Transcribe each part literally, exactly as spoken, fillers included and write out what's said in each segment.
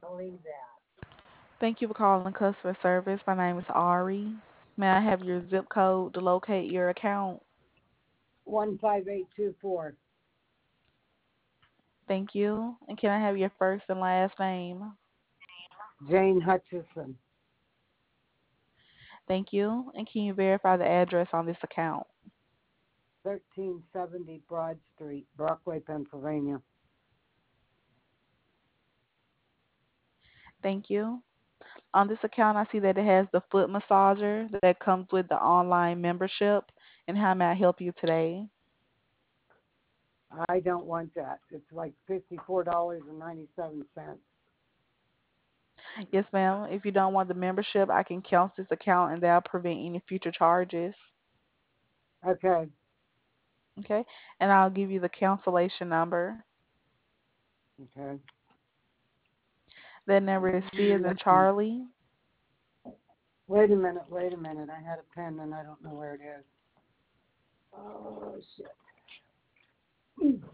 Thank you for calling customer service. My name is Ari. May I have your zip code to locate your account? one five eight two four. Thank you. And can I have your first and last name? Jane Hutchison, Thank you. And can you verify the address on this account? thirteen seventy Broad Street, Brockway, Pennsylvania. Thank you. On this account, I see that it has the foot massager that comes with the online membership. And how may I help you today? I don't want that. It's like fifty-four dollars and ninety-seven cents. Yes, ma'am. If you don't want the membership, I can cancel this account and that'll prevent any future charges. Okay. Okay. And I'll give you the cancellation number. Okay. That number is C as in Charlie. Wait a minute. Wait a minute. I had a pen and I don't know where it is. Oh, shit.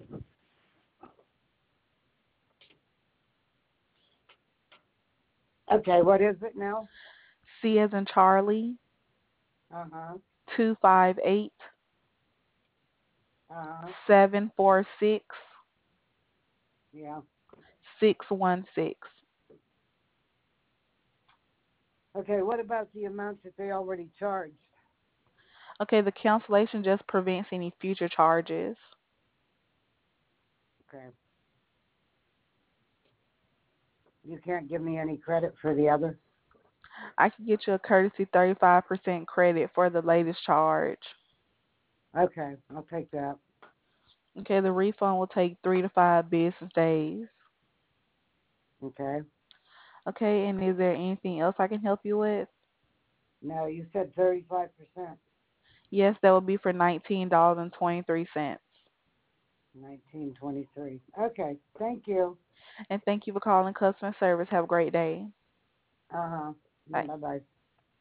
Okay. What is it now? C as in Charlie, Uh huh. two five eight, Uh huh. seven four six, Yeah. six one six. Okay. What about the amount that they already charged? Okay, the cancellation just prevents any future charges. Okay. You can't give me any credit for the other? I can get you a courtesy thirty-five percent credit for the latest charge. Okay. I'll take that. Okay, the refund will take three to five business days. Okay. Okay, and is there anything else I can help you with? No, you said thirty-five percent. Yes, that would be for nineteen dollars and twenty-three cents. nineteen twenty-three. Okay. Thank you. And thank you for calling customer service. Have a great day. Uh huh. Bye. Bye bye.